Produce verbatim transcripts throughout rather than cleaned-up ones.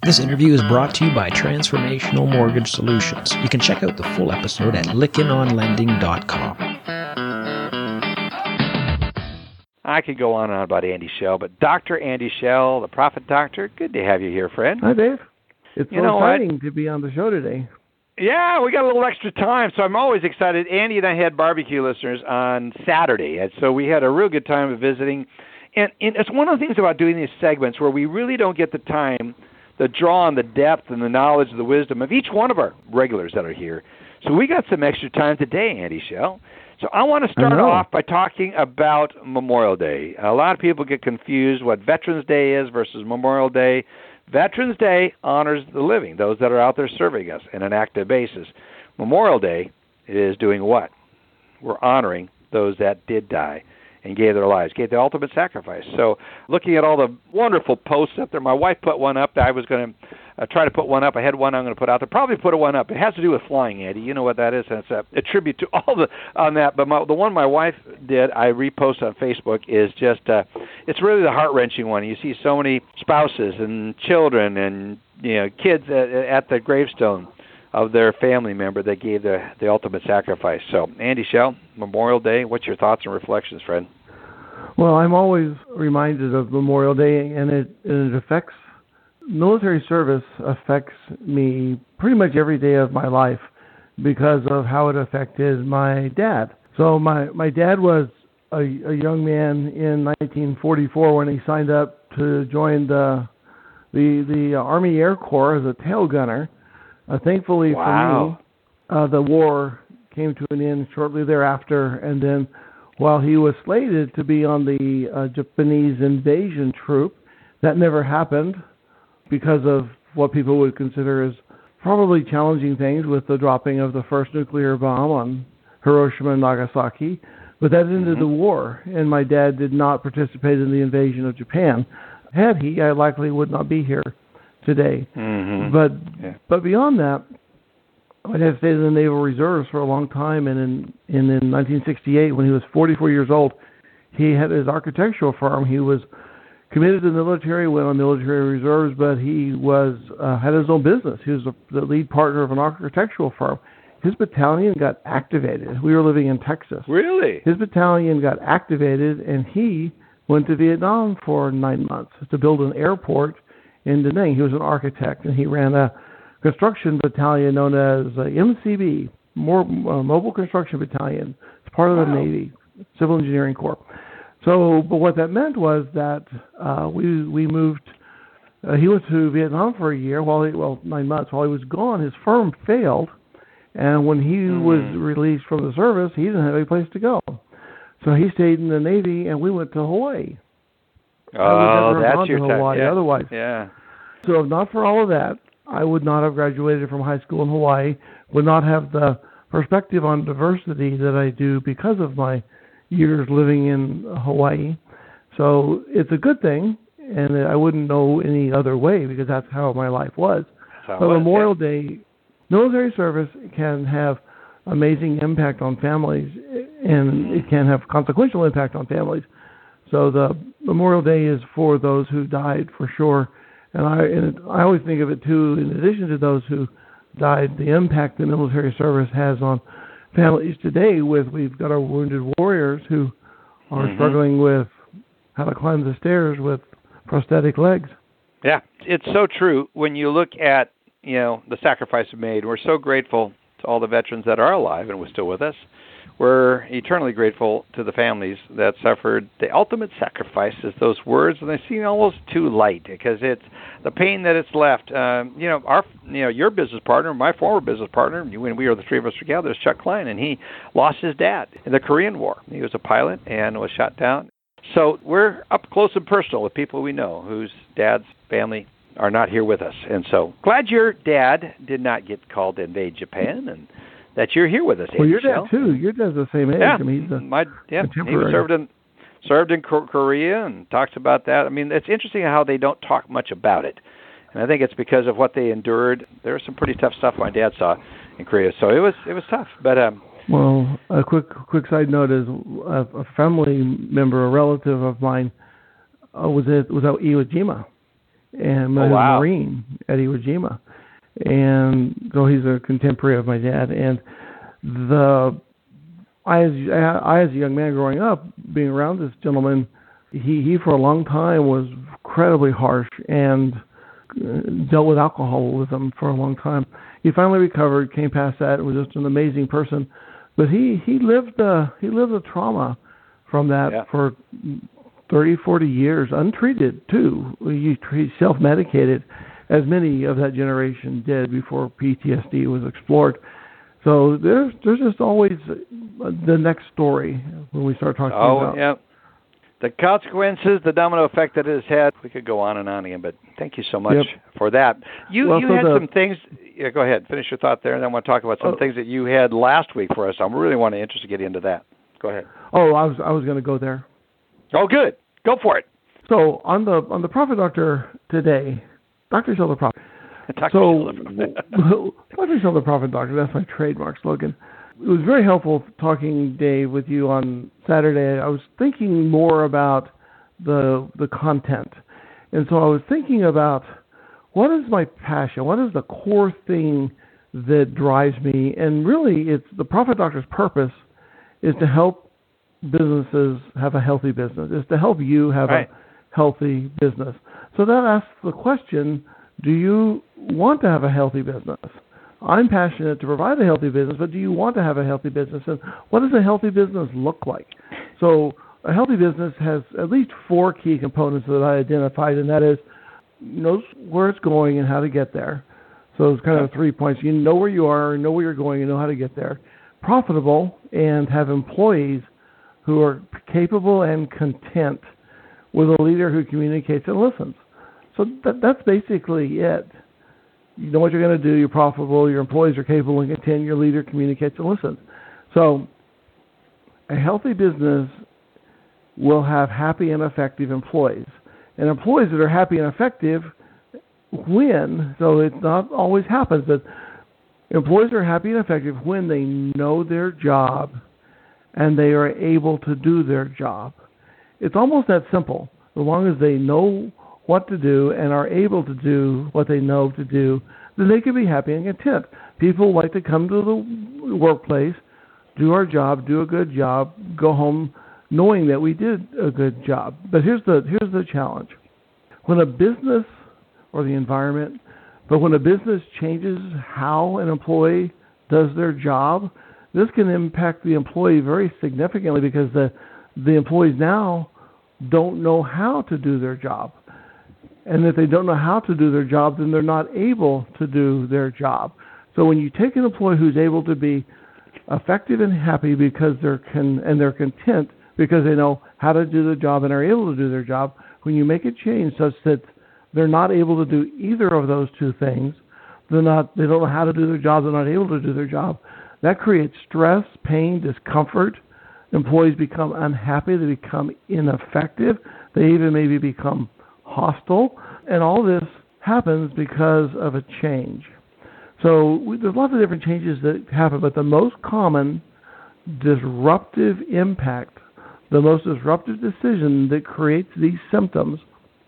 This interview is brought to you by Transformational Mortgage Solutions. You can check out the full episode at lykken on lending dot com. I could go on and on about Andy Schell, but Doctor Andy Schell, the Prophet Doctor, good to have you here, friend. Hi, Dave. It's you so know exciting what? to be on the show today. Yeah, we got a little extra time, so I'm always excited. Andy and I had barbecue listeners on Saturday, and so we had a real good time of visiting. And, and it's one of the things about doing these segments where we really don't get the time to draw on the depth and the knowledge and the wisdom of each one of our regulars that are here. So we got some extra time today, Andy Schell. So I want to start off by talking about Memorial Day. A lot of people get confused what Veterans Day is versus Memorial Day. Veterans Day honors the living, those that are out there serving us on an active basis. Memorial Day is doing what? We're honoring those that did die and gave their lives, gave the ultimate sacrifice. So looking at all the wonderful posts up there, my wife put one up. I was going to uh, try to put one up. I had one I'm going to put out there. Probably put one up. It has to do with flying, Andy. You know what that is. And it's a, a tribute to all the on that. But my, the one my wife did, I reposted on Facebook, is just, uh, it's really the heart-wrenching one. You see so many spouses and children and you know kids at, at the gravestone of their family member that gave the, the ultimate sacrifice. So, Andy Schell, Memorial Day, what's your thoughts and reflections, friend? Well, I'm always reminded of Memorial Day, and it, and it affects, military service affects me pretty much every day of my life because of how it affected my dad. So my, my dad was a, a young man in nineteen forty-four when he signed up to join the the, the Army Air Corps as a tail gunner. Uh, thankfully wow. for me, uh, the war came to an end shortly thereafter, and then while he was slated to be on the uh, Japanese invasion troop, that never happened because of what people would consider as probably challenging things with the dropping of the first nuclear bomb on Hiroshima and Nagasaki. But that ended mm-hmm. the war, and my dad did not participate in the invasion of Japan. Had he, I likely would not be here today. Mm-hmm. But yeah. but beyond that, my dad stayed in the Naval Reserves for a long time, and in, in, in nineteen sixty-eight, when he was forty-four years old, he had his architectural firm. He was committed to the military, went on military reserves, but he was uh, had his own business. He was a, the lead partner of an architectural firm. His battalion got activated. We were living in Texas. Really? His battalion got activated, and he went to Vietnam for nine months to build an airport in Da Nang. He was an architect, and he ran a construction battalion known as uh, M C B, more uh, Mobile Construction Battalion. It's part of wow. the Navy, Civil Engineering Corps. So, but what that meant was that uh, we we moved. Uh, he went to Vietnam for a year, while he, well nine months. While he was gone, his firm failed, and when he mm. was released from the service, he didn't have any place to go. So he stayed in the Navy, and we went to Hawaii. Oh, that's your Hawaii yeah. otherwise. Yeah. So if not for all of that, I would not have graduated from high school in Hawaii, would not have the perspective on diversity that I do because of my years living in Hawaii. So it's a good thing, and I wouldn't know any other way because that's how my life was. So but Memorial Day, military service can have amazing impact on families, and it can have consequential impact on families. So the Memorial Day is for those who died, for sure. And I and I always think of it, too, in addition to those who died, the impact the military service has on families today. With we've got our wounded warriors who are mm-hmm. struggling with how to climb the stairs with prosthetic legs. Yeah, it's so true. When you look at, you know, the sacrifice made, we're so grateful to all the veterans that are alive and were still with us. We're eternally grateful to the families that suffered the ultimate sacrifice, as those words, and they seem almost too light because it's the pain that it's left. Um, you know, our, you know, your business partner, my former business partner, when we were the three of us together, is Chuck Klein, and he lost his dad in the Korean War. He was a pilot and was shot down. So we're up close and personal with people we know whose dad's family are not here with us. And so glad your dad did not get called to invade Japan and that you're here with us. Well, Andy your dad, Schell. too. Your dad's the same age. Yeah, I mean, he's a My, yeah. he contemporary. served in, served in Korea and talks about that. I mean, it's interesting how they don't talk much about it. And I think it's because of what they endured. There was some pretty tough stuff my dad saw in Korea. So it was it was tough. But um, Well, a quick quick side note is a, a family member, a relative of mine, uh, was at was at Iwo Jima, and oh, was wow. a Marine, at Iwo Jima. And so he's a contemporary of my dad. And the I as, I, as a young man growing up, being around this gentleman, he, he for a long time was incredibly harsh and dealt with alcoholism for a long time. He finally recovered, came past that, and was just an amazing person. But he, he lived uh, he lived a trauma from that yeah. for thirty, forty years, untreated too. He, he self-medicated, as many of that generation did before P T S D was explored. So there's there's just always the next story when we start talking oh, about. Oh, yeah. The consequences, the domino effect that it has had, we could go on and on again, but thank you so much yep. for that. You well, you so had the, some things, yeah, go ahead, finish your thought there, and then I want to talk about some uh, things that you had last week for us. I really want to interested to get into that. Go ahead. Oh, I was I was going to go there. Oh, good. Go for it. So on the on the Prophet Doctor today, Doctor Phil the Prophet. Doctor So Doctor Phil the Prophet Doctor, that's my trademark slogan. It was very helpful talking, Dave, with you on Saturday. I was thinking more about the the content. And so I was thinking about what is my passion? What is the core thing that drives me? And really, it's the Prophet Doctor's purpose is to help businesses have a healthy business, is to help you have right. a healthy business. So that asks the question, do you want to have a healthy business? I'm passionate to provide a healthy business, but do you want to have a healthy business? And what does a healthy business look like? So a healthy business has at least four key components that I identified, and that is knows where it's going and how to get there. So it's kind of three points. You know where you are, know where you're going, and know how to get there. Profitable, and have employees who are capable and content with a leader who communicates and listens. So that, that's basically it. You know what you're going to do, you're profitable, your employees are capable and content, your leader communicates and listens. So a healthy business will have happy and effective employees. And employees that are happy and effective win, so it not always happens, but employees are happy and effective when they know their job and they are able to do their job. It's almost that simple. As long as they know what to do and are able to do what they know to do, then they can be happy and content. People like to come to the workplace, do our job, do a good job, go home knowing that we did a good job. But here's the here's the challenge. When a business or the environment, but when a business changes how an employee does their job, this can impact the employee very significantly because the the employees now don't know how to do their job. And if they don't know how to do their job, then they're not able to do their job. So when you take an employee who's able to be effective and happy because they're con- and they're content because they know how to do the job and are able to do their job, when you make a change such that they're not able to do either of those two things, they're not, they don't know how to do their job, they're not able to do their job, that creates stress, pain, discomfort. Employees become unhappy, they become ineffective, they even maybe become hostile, and all this happens because of a change. So we, there's lots of different changes that happen, but the most common disruptive impact, the most disruptive decision that creates these symptoms,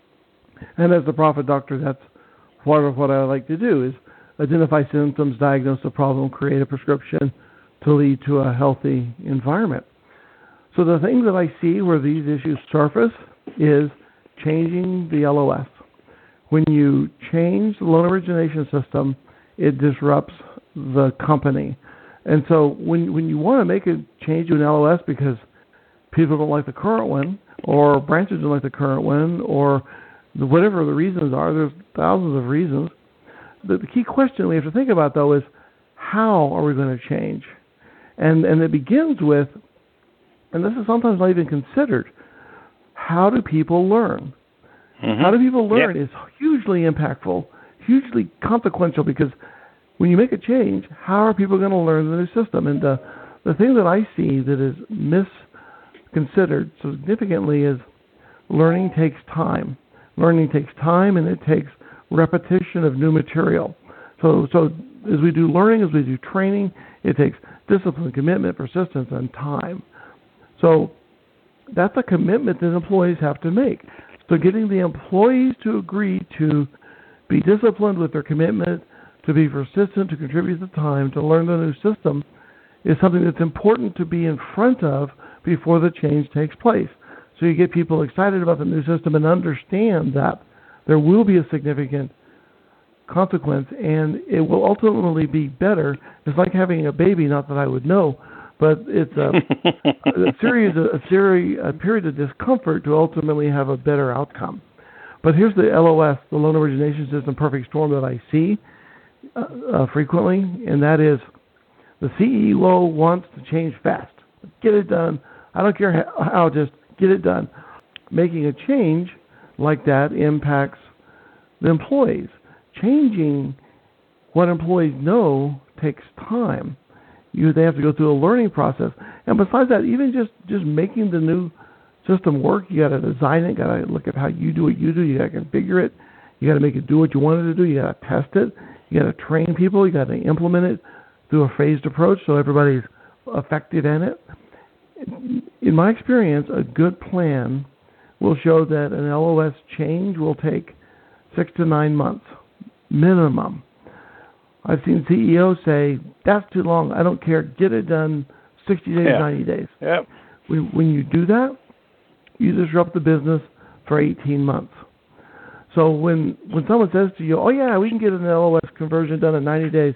and as the Prophet Doctor, that's part of what I like to do, is identify symptoms, diagnose the problem, create a prescription to lead to a healthy environment. So the things that I see where these issues surface is changing the L O S. When you change the loan origination system, it disrupts the company. And so when when you want to make a change to an L O S because people don't like the current one, or branches don't like the current one, or whatever the reasons are, there's thousands of reasons. The, the key question we have to think about, though, is how are we going to change? And and it begins with, and this is sometimes not even considered, how do people learn? Mm-hmm. How do people learn yep. is hugely impactful, hugely consequential, because when you make a change, how are people going to learn the new system? And uh, the thing that I see that is misconsidered significantly is learning takes time. Learning takes time, and it takes repetition of new material. So, so as we do learning, as we do training, it takes discipline, commitment, persistence, and time. So that's a commitment that employees have to make. So getting the employees to agree to be disciplined with their commitment, to be persistent, to contribute the time, to learn the new system is something that's important to be in front of before the change takes place. So you get people excited about the new system and understand that there will be a significant consequence and it will ultimately be better. It's like having a baby, not that I would know, but it's a, a series, of, a series, a period of discomfort to ultimately have a better outcome. But here's the L O S, the Loan Origination System Perfect Storm that I see uh, uh, frequently, and that is the C E O wants to change fast. Get it done. I don't care how, how, just get it done. Making a change like that impacts the employees. Changing what employees know takes time. You, they have to go through a learning process. And besides that, even just, just making the new system work, you got to design it, got to look at how you do what you do, you got to configure it, you got to make it do what you want it to do, you got to test it, you got to train people, you got to implement it through a phased approach so everybody's effective in it. In my experience, a good plan will show that an L O S change will take six to nine months, minimum. I've seen C E Os say, that's too long, I don't care, get it done sixty days, yeah. ninety days. Yep. When, when you do that, you disrupt the business for eighteen months. So when, when someone says to you, oh yeah, we can get an L O S conversion done in ninety days,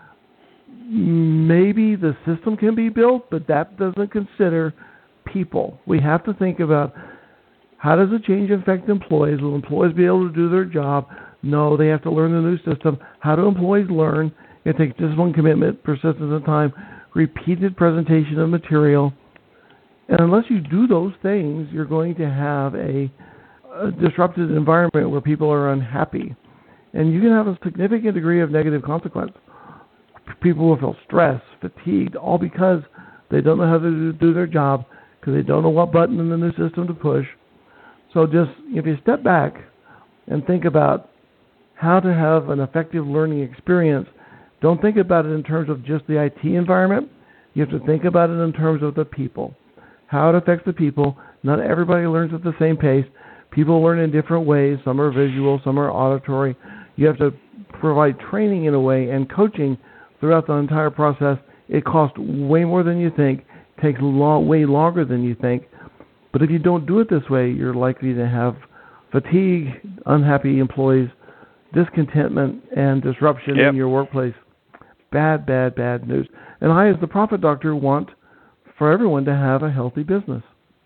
maybe the system can be built, but that doesn't consider people. We have to think about how does a change affect employees? Will employees be able to do their job? No, they have to learn the new system. How do employees learn? It takes discipline, commitment, persistence of time, repeated presentation of material. And unless you do those things, you're going to have a, a disrupted environment where people are unhappy. And you can have a significant degree of negative consequence. People will feel stressed, fatigued, all because they don't know how to do their job, because they don't know what button in the new system to push. So just, if you step back and think about how to have an effective learning experience, don't think about it in terms of just the I T environment. You have to think about it in terms of the people, how it affects the people. Not everybody learns at the same pace. People learn in different ways. Some are visual, some are auditory. You have to provide training in a way and coaching throughout the entire process. It costs way more than you think, takes long, way longer than you think. But if you don't do it this way, you're likely to have fatigue, unhappy employees, discontentment, and disruption yep. in your workplace. Bad, bad, bad news. And I, as the Profit Doctor, want for everyone to have a healthy business.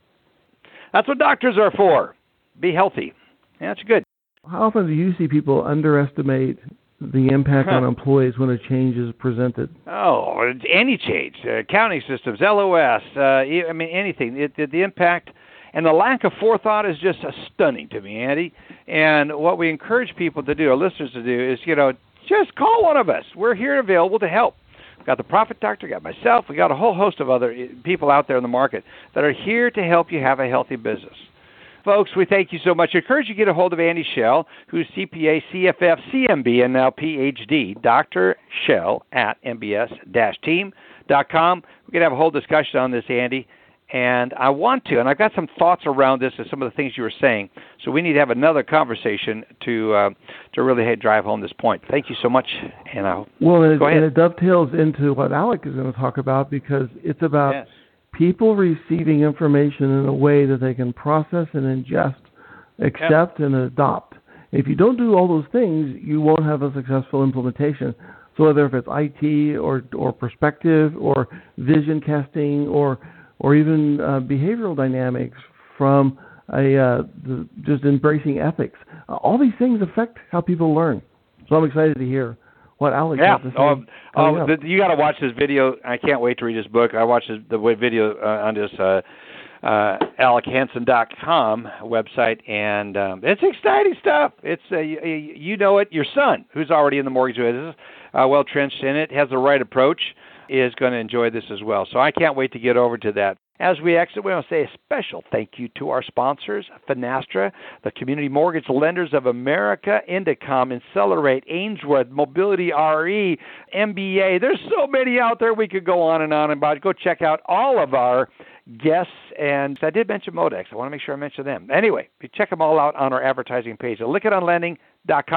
That's what doctors are for. Be healthy. Yeah, that's good. How often do you see people underestimate the impact huh. on employees when a change is presented? Oh, any change. Uh, accounting systems, L O S, uh, I mean, anything. It, it, the impact and the lack of forethought is just uh, stunning to me, Andy. And what we encourage people to do, our listeners to do, is, you know, just call one of us. We're here available to help. We've got the Profit Doctor, got myself, we got a whole host of other people out there in the market that are here to help you have a healthy business. Folks, we thank you so much. I encourage you to get a hold of Andy Schell, who's C P A, C F F, C M B, and now P H D, Doctor Schell at M B S team dot com. We're going to have a whole discussion on this, Andy, and I want to, and I've got some thoughts around this and some of the things you were saying, so we need to have another conversation to uh, to really drive home this point. Thank you so much, and I'll well, and, go ahead. And it dovetails into what Alec is going to talk about, because it's about yes. people receiving information in a way that they can process and ingest, accept, yep. and adopt. If you don't do all those things, you won't have a successful implementation. So whether if it's I T or or perspective or vision casting or or even uh, behavioral dynamics from a uh, the, just embracing ethics, uh, all these things affect how people learn. So I'm excited to hear what Alex yeah. has to say. Oh, oh the, you got to watch this video. I can't wait to read his book. I watched the, the video uh, on this uh, uh, Alec Hansen dot com website, and um, it's exciting stuff. It's uh, you, you know it. Your son, who's already in the mortgage business, uh, well trenched in it, has the right approach, is going to enjoy this as well. So I can't wait to get over to that. As we exit, we want to say a special thank you to our sponsors, Finastra, the Community Mortgage Lenders of America, Indicom, Accelerate, Ainsworth, Mobility R E, M B A. There's so many out there we could go on and on about. Go check out all of our guests. And I did mention Modex. I want to make sure I mention them. Anyway, check them all out on our advertising page at Lykken On Lending dot com.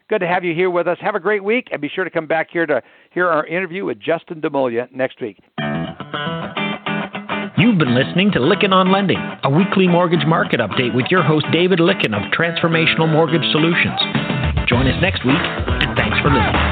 Good to have you here with us. Have a great week, and be sure to come back here to hear our interview with Justin Demolia next week. You've been listening to Lykken on Lending, a weekly mortgage market update with your host David Lykken of Transformational Mortgage Solutions. Join us next week, and thanks for listening.